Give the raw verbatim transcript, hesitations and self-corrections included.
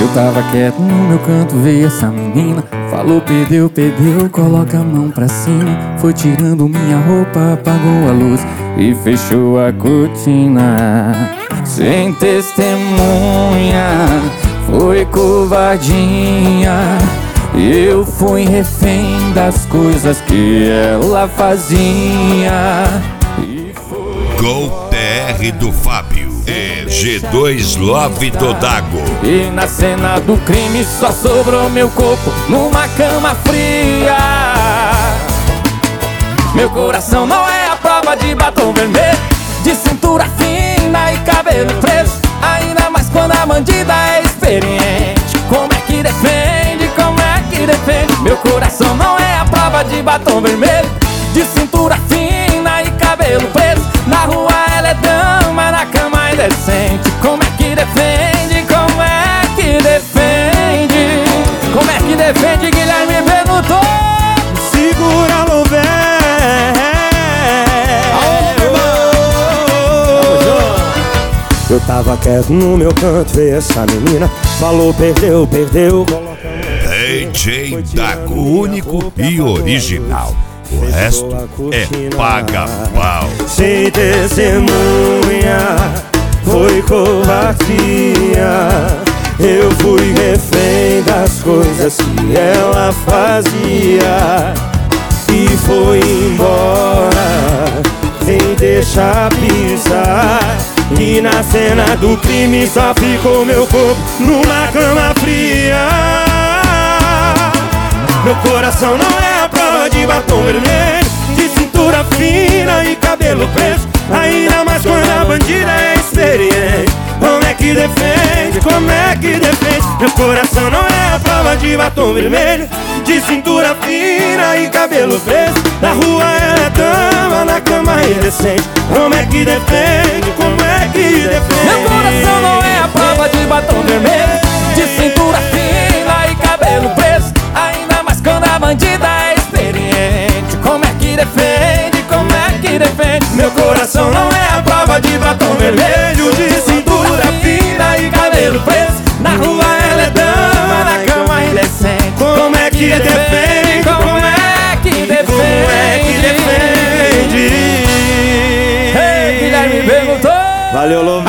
Eu tava quieto no meu canto, veio essa menina. Falou, perdeu, perdeu, coloca a mão pra cima. Foi tirando minha roupa, apagou a luz e fechou a cortina. Sem testemunha, foi covardia. Eu fui refém das coisas que ela fazia. E foi Gol T R do Fábio, é G dois Love do Dago. E na cena do crime só sobrou meu corpo numa cama fria. Meu coração não é a prova de batom vermelho, de cintura fina e cabelo preso. Ainda mais quando a bandida é experiente. Como é que defende, como é que defende? Meu coração não é a prova de batom vermelho, de cintura fina e cabelo preso. Na rua ela é dama, na cama é indecente. Como é que defende, como é que defende? Como é que defende, Guilherme perguntou. Segura no véu. Eu tava quieto no meu canto, veio essa menina. Falou, perdeu, perdeu. D J Dago, único e original. O resto é paga-pau. Sem testemunha, foi covardia. Eu fui refém das coisas que ela fazia. E foi embora, sem deixar pisar. E na cena do crime só ficou meu corpo numa cama fria. Meu coração não é a prova de batom vermelho, de cintura fina e cabelo preso. Ainda mais quando a bandida é experiente. Como é que defende, como é que defende? Meu coração não é a prova de batom vermelho, de cintura fina e cabelo preso. Na rua ela é dama, na cama é indecente. Como é que defende, como é que defende? Meu coração não é a prova de batom vermelho, de cintura fina e cabelo preso. Ainda mais quando a bandida é experiente. Como é que defende, como é que defende? Meu coração não é a prova de batom vermelho, de cintura fina e cabelo preso. Na rua ela é dama, na cama é indecente. Como é que defende, como é que defende? como é que defende? Ei, Guilherme perguntou. Valeu, Lô.